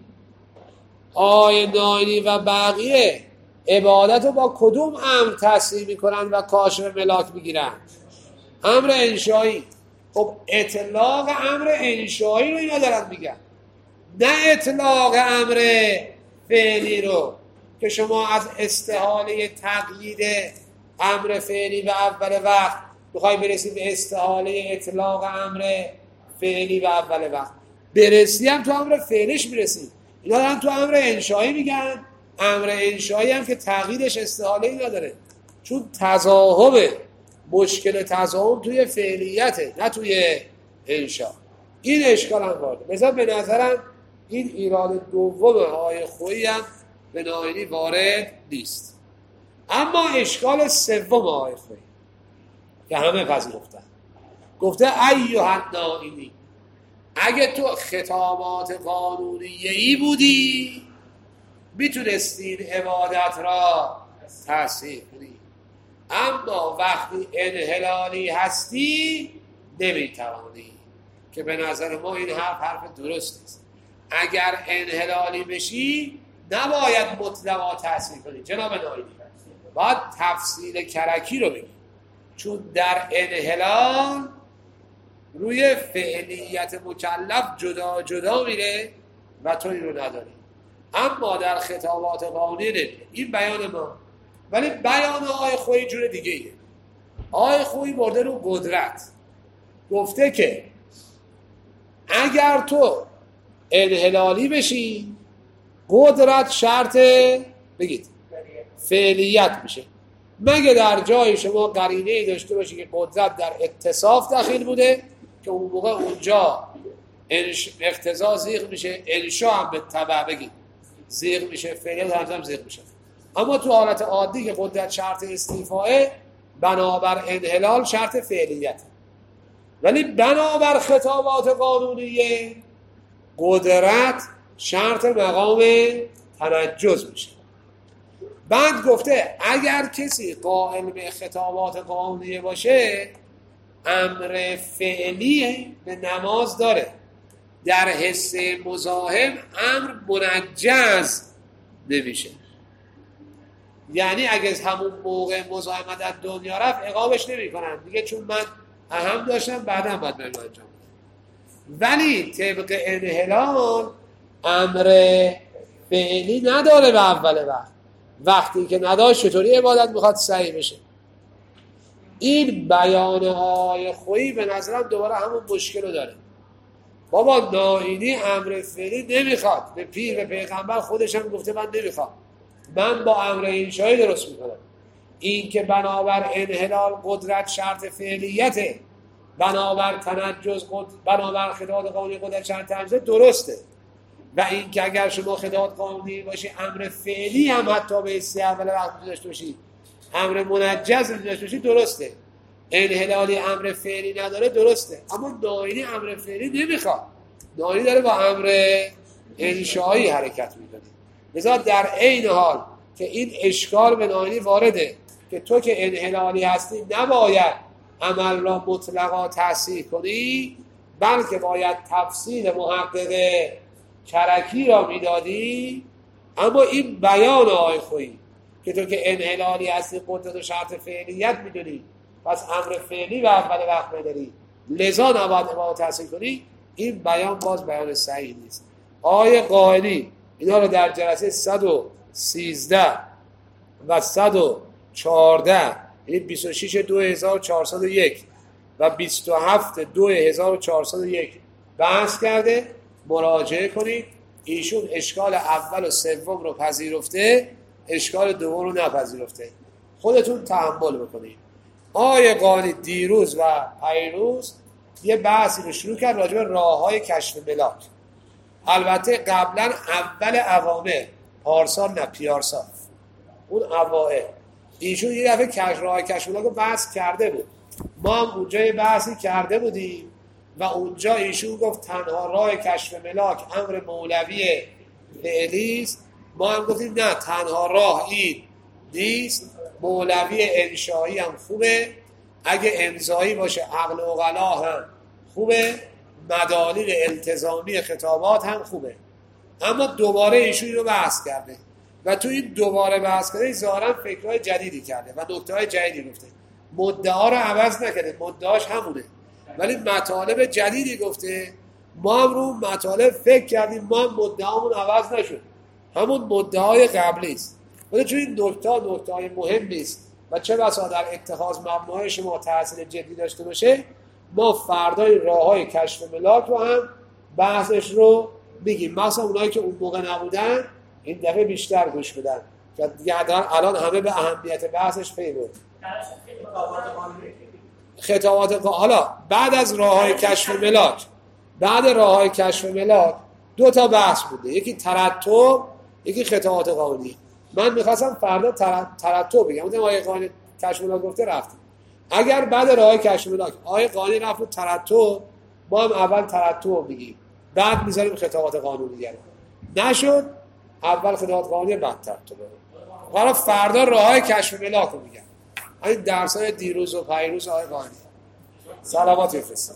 آیه ناینی و بقیه عبادت رو با کدوم امر تصریح میکنن و کاشف ملاک میگیرن؟ امر انشایی. خب اطلاق امر انشایی رو اینا دارن میگن، نه اطلاق امر فعلی رو که شما از استحاله تقیید امر فعلی به اول وقت بخوای برسی به استحاله اطلاق امر فعلی به اول وقت. برسی هم تو امر فعلیش برسی. اینا هم تو امر انشایی میگن. امر انشایی هم که تقییدش استحاله ای نداره، چون تضاهمه. مشکل تضاهم توی فعلیته، نه توی انشا. این اشکال هم وارده. مثلا به نظرم این ایراد دوم آیه خویی هم به ناینی وارد نیست. اما اشکال سوم آیه خویی که همه پذیرفتن، گفته ایها الناینی، اگه تو خطابات قانونیه‌ای بودی میتونستی این عبادت را تصحیح کنی. اما وقتی انحلالی هستی نمیتوانی، که به نظر ما این حرف حرف درست است. اگر انحلالی بشی نباید مطلقا تحصیل کنی جناب نایمی، باید تفصیل کرکی رو بگی، چون در انحلال روی فعلیت مکلف جدا جدا میره و تو این رو نداری، اما در خطابات قانونی نمیره. این بیان ما. ولی بیان آقای خویی جور دیگه ایه. آقای خویی برده رو قدرت، گفته که اگر تو انحلالی بشی قدرت شرط بگید فعلیت میشه، مگه در جای شما قرینه‌ای داشته باشی که قدرت در اتصاف دخیل بوده که اون موقع اونجا اقتضا زیغ میشه، انشا هم به تبع بگید زیغ میشه، فعلیت هم زیغ میشه. اما تو حالت عادی که قدرت شرط استیفائه، بنابر انحلال شرط فعلیت، ولی بنابر خطابات قانونیه قدرت شرط مقام تنجز میشه. بعد گفته اگر کسی قائل به خطابات قانونیه باشه امر فعلی به نماز داره، در حس مزاحم امر منجز نمیشه، یعنی اگه همون موقع مزاحمت از دنیا رفت اقامش نمی کنن دیگه، چون من اهم داشتم بعدم باید بریم انجام بدم. ولی طبق انحلال امر فعلی نداره به اول وقت، وقتی که نداشت چطوری عبادت میخواد صحیح بشه؟ این بیان های خویی به نظرم دوباره همون مشکل رو داره. بابا نائینی امر فعلی نمیخواد، به پیر به پیغمبر خودش هم گفته من نمیخوام، من با امر انشایی درست میکنم. این که بنابر انحلال قدرت شرط فعلیته، بنابر تنجز قد... بنابر خطابات قانونی قدرت شرط تنجز درسته، و این که اگر شما خطابات قانونی باشی امر فعلی هم حتی به حسی اول وقت داشته باشی، امر منجز داشته باشی درسته. انحلالی امر فعلی نداره درسته، اما نائینی امر فعلی نمیخواد، نائینی داره با امر انشایی حرکت میکنه. لذا در عین حال که این اشکال به نائینی وارده که تو که انحلالی هستی نباید عمل را مطلقا تحصیل کنی، بلکه باید تفصیل محقق کرکی را میدادی. اما این بیان آقای خویی که تو که انحلالی هستی قدرت و شرط فعلیت میدونی، پس امر فعلی و اول وقت بداری، لذا نباید عمل تحصیل کنی، این بیان باز بیان صحیح نیست. آقای قائلی اینا رو در جلسه صد و سیزده و صد و چهارده، یعنی بیست و شش دو هزار و چهارصد و یک و بیست و هفت دو هزار و چهارصد و یک بحث کرده، مراجعه کنید. ایشون اشکال اول و سوم رو پذیرفته، اشکال دوم رو نپذیرفته، خودتون تحمل بکنید. آقای قائلی دیروز و پیروز یه بحثی رو شروع کرد راجع به راه‌های کشف ملاک. البته قبلا اول اوامر، پارسال نه پیارسال، اون اوائل ایشون یه دفعه کشف راه کشف ملاک رو بحث کرده بود، ما هم اونجا یه بحثی کرده بودیم و اونجا ایشون گفت تنها راه کشف ملاک امر مولوی فعلیست، ما هم گفتیم نه تنها راه این نیست، مولوی انشایی هم خوبه، اگه امضایی باشه عقل و عقلا هم خوبه، مدالل التزامی خطابات هم خوبه. اما دوباره ایشون رو بحث کرده و تو این دوباره بحث کرده ظاهرا فکرهای جدیدی کرده و نکته‌های جدیدی گفته، مدعا رو عوض نکرده، مدعاش همونه ولی مطالب جدیدی گفته. ما هم رو مطالب فکر کردیم، ما هم مدعامون عوض نشد، همون مدعای قبلی است، ولی چون این نکته نکته‌های مهمی است و چه بسا در اتخاذ مبنای شما تاثیر جدی داشته باشه، ما فردای راه‌های کشف ملاک رو هم بحثش رو بگیم، مثلا اونایی که اون موقع نبودن این دفعه بیشتر گوش بدن که دیگه الان همه به اهمیت بحثش پی برد. خطابات قا... حالا بعد از راه‌های کشف ملاک، بعد راه‌های کشف ملاک دو تا بحث بوده، یکی ترتب، یکی خطابات قانونی. من می‌خواستم فردا ترتب بگم، اون آیه قانونی کشف ملاک گفته رفتیم. اگر بعد راه‌های کشف ملاک آیه قانونی رفت رو ترتب، ما هم اول ترتب بگیم، بعد می‌ذاریم خطابات قانونی. نشد اول خطابات قانونی بعد ترتب. حالا فردا راه‌های کشف ملاک رو میگم. این درس های دیروز و پیروز آقای قانی سلامات بفرستم.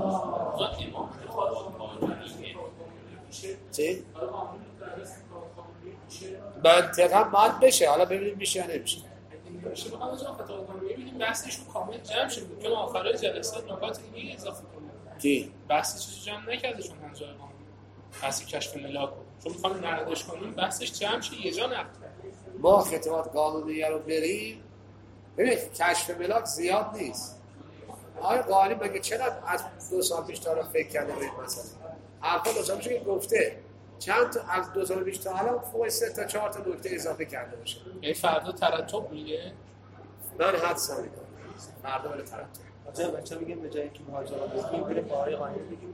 چی؟ منطقا باید بشه، حالا ببینیم میشه یا نمیشه. باشه بخوام از فتاوا قانونی ببینیم بحثش رو کامل جمع شد که آخر جلسه نکات دیگه اضافه کنیم. کی؟ بحث چیزی جمع نکرده چون منظور قانون. بحث کشف ملاک چون می‌خوام نقدش کنیم بحثش جمع شه یه جا نقد. ما خطابات قانونی رو بریم ببین کشف ملاک زیاد نیست. آقای قانی مگه چقدر از دو سال پیش تا الان فکر کرده به این مسئله؟ حرفا دو سال پیش گفته چند تا از دو سال پیش تا الان فوق سه تا چهار تا نکته اضافه کرده باشه. یعنی فردا ترتب میگه؟ من حدس نمی‌کنم. فردا ولی ترتب. آجا بچه‌ها میگن به جای اینکه مهاجرت بگیم بریم با آقای قانی بگیم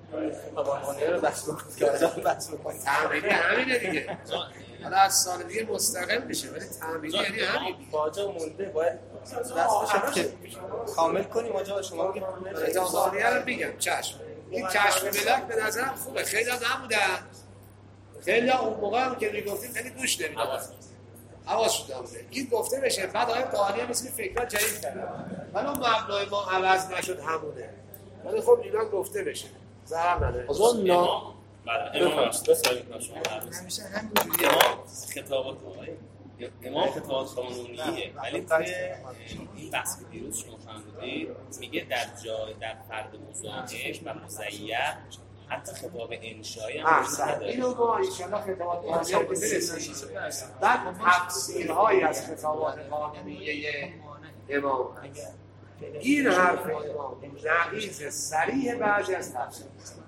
قوانین رو بحث کنیم که آجا بحث کنیم. تعمیری همینه دیگه. حالا از سال دیگه مستقل میشه ولی تعمیری یعنی همین. باجا مونده باید دست که کامل کنیم آجا شما میگید فتاواییه رو میگم چشم. این کشف ملاک به نظرم خوبه. خیلی ها نمودن. خیلی ها اون موقع هم که میگفتیم خیلی گوش نمیدادن. حواس شده بوده. این گفته بشه بعد آقای قانی هم مثل فکرات جدید کرده. ولی اون مبنای ما عوض نشد همونه. ولی خب اینا گفته بشه. ضرر نداره. از اون نا بله امام دو سالی نشون همیشه همینجوریه. خطابات امام خطابات قانونیه ولی توی این بحث که دیروز شما فرمودید میگه در جای در فرد مزاحم و مزیح حتی خطاب انشایی هم وجود نداره. اینو ما انشاءالله خطابات قانونی برسیم. بعد تفسیرهایی از خطابات قانونیه امام این حرف امام نقیض صریح بعضی از تفسیر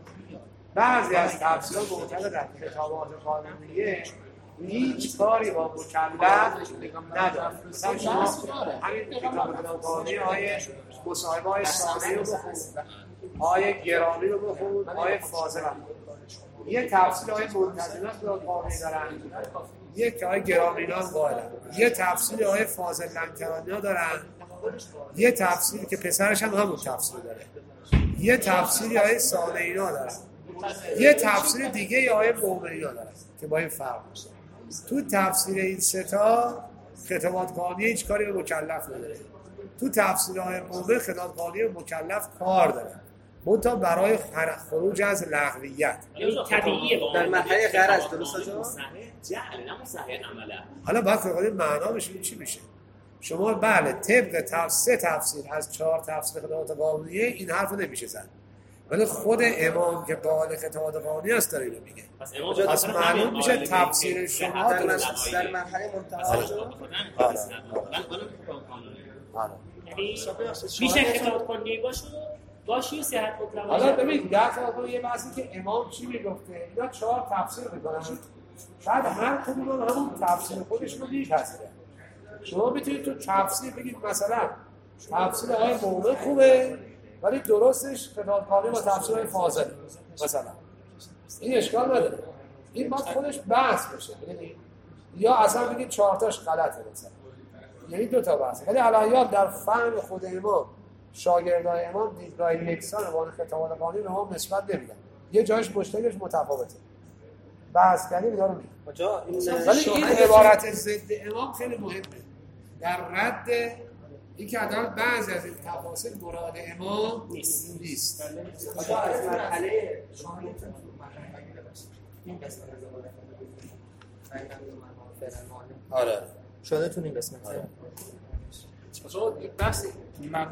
بعضی از تفسیرها معتقد در خطابات قانونیه هیچ کاری با مکلف نداره. مثلا شما همین کتاب قانونی های مصاحبه های ثانوی رو بخون، های گرامی رو بخون، های فاضل هم بخون. یه تفسیر های منتظمه خطاب قانونی دارن، یک که های گرامینان قائلن، یه تفسیر های فاضل لنکرانی دارن، یه تفسیر که پسرش هم همون تفسیر داره، یه تفسیری های صالحینا دارن، یه تفسیر دیگه یه های مؤمنینا دارن که با این فرق میشه. تو تفسیر این سه تا خطابات قانونی هیچ کاری به مکلف نداره. تو تفسیرهای مؤمن خطابات قانونی به مکلف کار داره. منتها برای خروج از لغویت. طبیعیه در مرحله غرض درست آجا؟ جهل نه مصحح عمله. حالا باید فقط معنا بشه چی میشه. شما بله طبق تفسیر تفسیر از چهار تفسیر خطابات قانونیه این حرفو نمیشه زد. ولی خود امام که قائل خطابات قانونی است داره اینو میگه. پس معلوم میشه تفسیر شما در در مرحله منتهی آجا؟ میشه خطابات قانونی باشه باشی صحت مطلق. حالا ببین در واقع یه بحثی که امام چی میگفته اینا چهار تفسیر میکنن شاید هر کدوم همون تفسیر خودش رو میپذیره. شما میتونید تو تفسیر بگید مثلا تفسیر های مومن خوبه ولی درستش خطابات قانونی با تفسیر های فاضل مثلا این اشکال نداره. این باید خودش بحث بشه ببینید یا اصلا بگید چهار تاش غلطه مثلا یعنی دو تا بحثه. ولی الان در فهم خود امام شاگردای امام دیدگاه یکسان با خطابات قانونی به ما نسبت نمیدن. یه جایش مشترکش متفاوته. بحث کردیم اینا رو میگم. آجا ولی این عبارت ضد امام خیلی مهمه. در رد این که عدالت بعضی از این تفاصیل مراد امام نیست. نیست. آجا از مرحله شما میتونید مرحله باشید. این قسمت از آره. شده تو این قسمت. آجا بحث